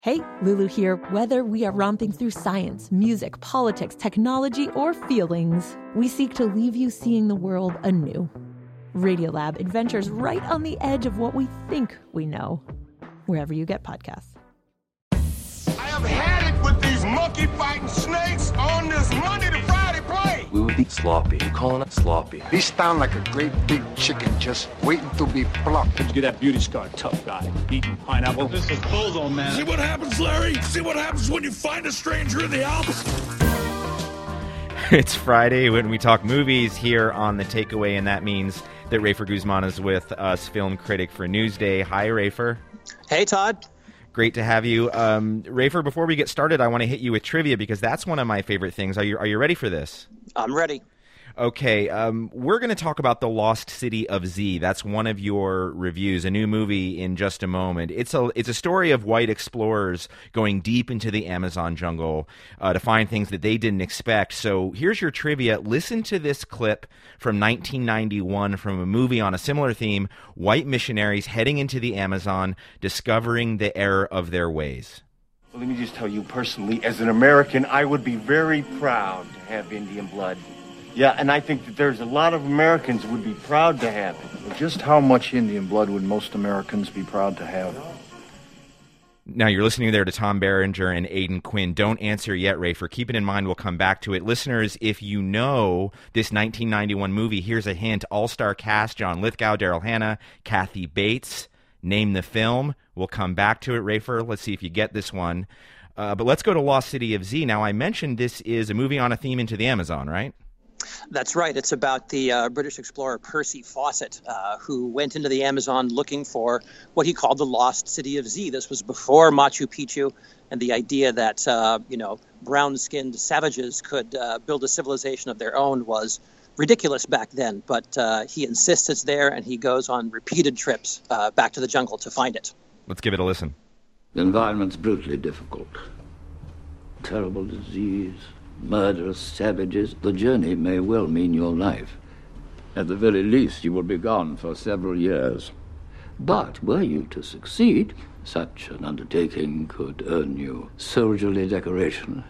Hey, Lulu here. Whether we are romping through science, music, politics, technology, or feelings, we seek to leave you seeing the world anew. Radiolab adventures right on the edge of what we think we know. Wherever you get podcasts. I have had it with these monkey-fighting snakes on this Monday to Friday plane. We would be sloppy. You're calling it sloppy. They sound like a great big chicken just waiting to be plucked. Did you get that beauty scar, tough guy, eating pineapple? This is Bozo, man. See what happens, Larry? See what happens when you find a stranger in the Alps? It's Friday when we talk movies here on The Takeaway, and that means that Rafer Guzman is with us, film critic for Newsday. Hi, Rafer. Hey, Todd. Great to have you. Rafer, before we get started, I want to hit you with trivia because that's one of my favorite things. Are you ready for this? I'm ready. Okay, we're going to talk about The Lost City of Z. That's one of your reviews, a new movie in just a moment. It's a story of white explorers going deep into the Amazon jungle to find things that they didn't expect. So here's your trivia. Listen to this clip from 1991 from a movie on a similar theme, white missionaries heading into the Amazon, discovering the error of their ways. Well, let me just tell you personally, as an American, I would be very proud to have Indian blood. Yeah, and I think that there's a lot of Americans would be proud to have it. Just how much Indian blood would most Americans be proud to have? Now, you're listening there to Tom Berenger and Aidan Quinn. Don't answer yet, Rafer. Keep it in mind. We'll come back to it. Listeners, if you know this 1991 movie, here's a hint. All-star cast, John Lithgow, Daryl Hannah, Kathy Bates. Name the film. We'll come back to it, Rafer. Let's see if you get this one. But let's go to Lost City of Z. Now, I mentioned this is a movie on a theme into the Amazon, right? That's right. It's about the British explorer Percy Fawcett, who went into the Amazon looking for what he called the Lost City of Z. This was before Machu Picchu, and the idea that brown-skinned savages could build a civilization of their own was ridiculous back then. But he insists it's there, and he goes on repeated trips back to the jungle to find it. Let's give it a listen. The environment's brutally difficult. Terrible disease. Murderous savages, the journey may well mean your life. At the very least, you will be gone for several years. But were you to succeed, such an undertaking could earn you soldierly decoration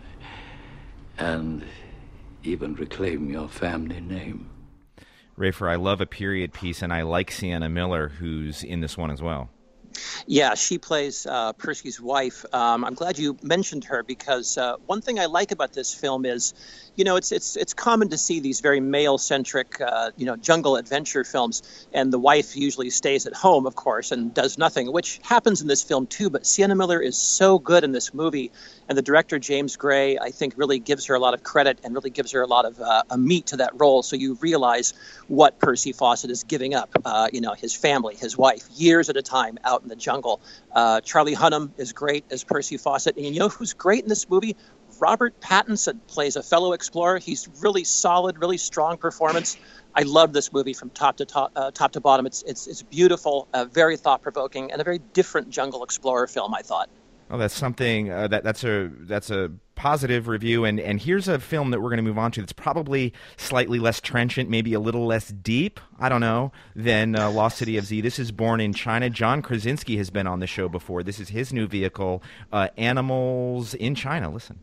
and even reclaim your family name. Rafer, I love a period piece, and I like Sienna Miller, who's in this one as well. Yeah, she plays Percy's wife. I'm glad you mentioned her because one thing I like about this film is, it's common to see these very male-centric, jungle adventure films, and the wife usually stays at home, of course, and does nothing, which happens in this film too. But Sienna Miller is so good in this movie, and the director James Gray, I think, really gives her a lot of credit and really gives her a lot of a meat to that role. So you realize what Percy Fawcett is giving up, his family, his wife, years at a time out in the jungle. Charlie Hunnam is great as Percy Fawcett. And you know who's great in this movie? Robert Pattinson plays a fellow explorer. He's really solid, really strong performance. I love this movie from top to bottom. It's beautiful, very thought-provoking, and a very different jungle explorer film, I thought. Oh, that's something that's a positive review, and here's a film that we're going to move on to that's probably slightly less trenchant, maybe a little less deep, I don't know, than Lost City of Z. This is Born in China. John Krasinski has been on the show before. This is his new vehicle, Animals in China. Listen.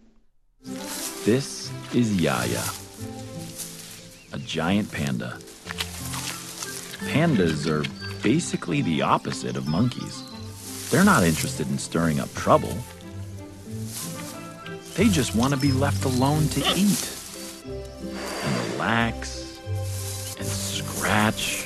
This is Yaya, a giant panda. Pandas are basically the opposite of monkeys. They're not interested in stirring up trouble. They just want to be left alone to eat and relax and scratch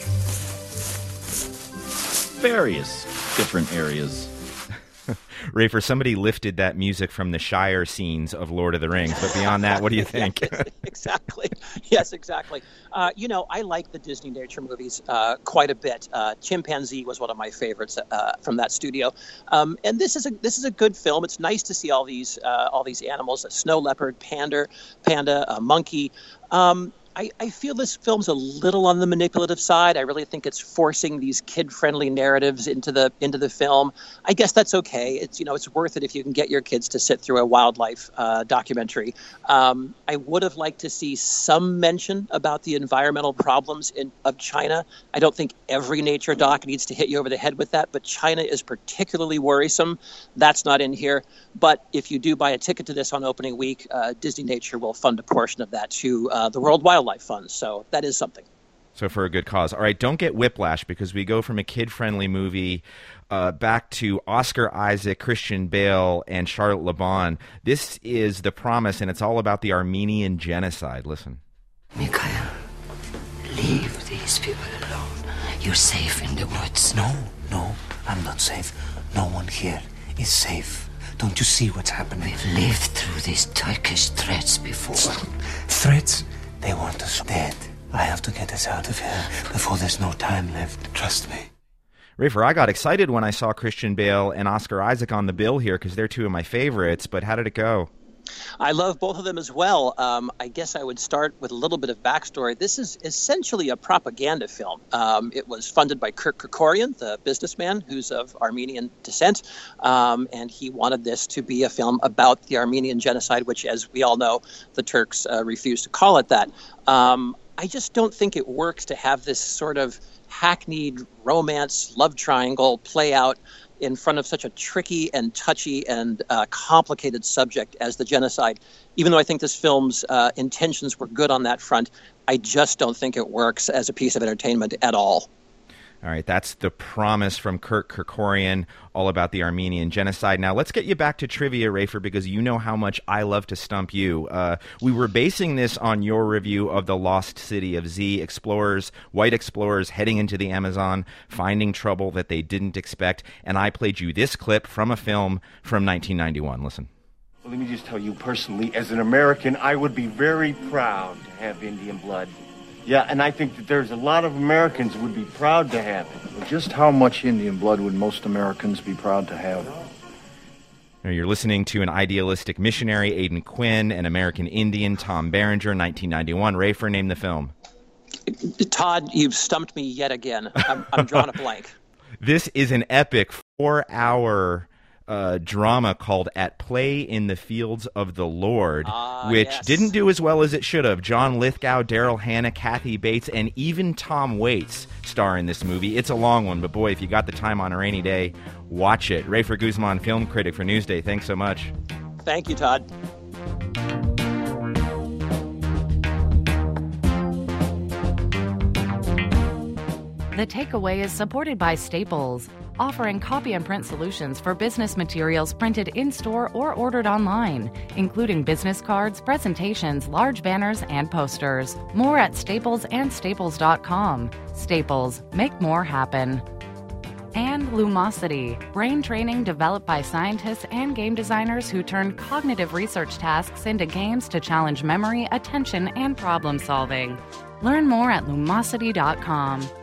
various different areas. Rafer, somebody lifted that music from the Shire scenes of Lord of the Rings, but beyond that, what do you think? Exactly. Yes, exactly. I like the Disney nature movies quite a bit. Chimpanzee was one of my favorites from that studio, and this is a good film. It's nice to see all these animals: a snow leopard, panda, a monkey. I feel this film's a little on the manipulative side. I really think it's forcing these kid-friendly narratives into the film. I guess that's okay. It's worth it if you can get your kids to sit through a wildlife documentary. I would have liked to see some mention about the environmental problems of China. I don't think every nature doc needs to hit you over the head with that, but China is particularly worrisome. That's not in here. But if you do buy a ticket to this on opening week, Disney Nature will fund a portion of that to the World Wildlife Fund. So that is something. So for a good cause. All right, don't get whiplash, because we go from a kid-friendly movie back to Oscar Isaac, Christian Bale, and Charlotte Le Bon. This is The Promise, and it's all about the Armenian genocide. Listen. Mikhail, leave these people alone. You're safe in the woods. No, I'm not safe. No one here is safe. Don't you see what's happening? We've lived through these Turkish threats before. Threats? They want us dead. I have to get us out of here before there's no time left. Trust me. Rafer, I got excited when I saw Christian Bale and Oscar Isaac on the bill here because they're two of my favorites, but how did it go? I love both of them as well. I guess I would start with a little bit of backstory. This is essentially a propaganda film. It was funded by Kirk Kerkorian, the businessman who's of Armenian descent, and he wanted this to be a film about the Armenian genocide, which, as we all know, the Turks refused to call it that. I just don't think it works to have this sort of hackneyed romance love triangle play out in front of such a tricky and touchy and complicated subject as the genocide. Even though I think this film's intentions were good on that front, I just don't think it works as a piece of entertainment at all. All right, that's The Promise from Kirk Kerkorian, all about the Armenian genocide. Now, let's get you back to trivia, Rafer, because you know how much I love to stump you. We were basing this on your review of The Lost City of Z. White explorers heading into the Amazon, finding trouble that they didn't expect, and I played you this clip from a film from 1991. Listen. Well, let me just tell you personally, as an American, I would be very proud to have Indian blood. Yeah, and I think that there's a lot of Americans who would be proud to have it. Well, just how much Indian blood would most Americans be proud to have? Now, you're listening to an idealistic missionary, Aidan Quinn, an American Indian, Tom Berenger, 1991. Rafer, name the film. Todd, you've stumped me yet again. I'm drawing a blank. This is an epic 4-hour drama called At Play in the Fields of the Lord, which didn't do as well as it should have. John Lithgow, Daryl Hannah, Kathy Bates, and even Tom Waits star in this movie. It's a long one, but boy, if you got the time on a rainy day, watch it. Rafer Guzman, film critic for Newsday. Thanks so much. Thank you, Todd. The Takeaway is supported by Staples, offering copy and print solutions for business materials printed in-store or ordered online, including business cards, presentations, large banners, and posters. More at Staples and Staples.com. Staples, make more happen. And Lumosity, brain training developed by scientists and game designers who turn cognitive research tasks into games to challenge memory, attention, and problem solving. Learn more at Lumosity.com.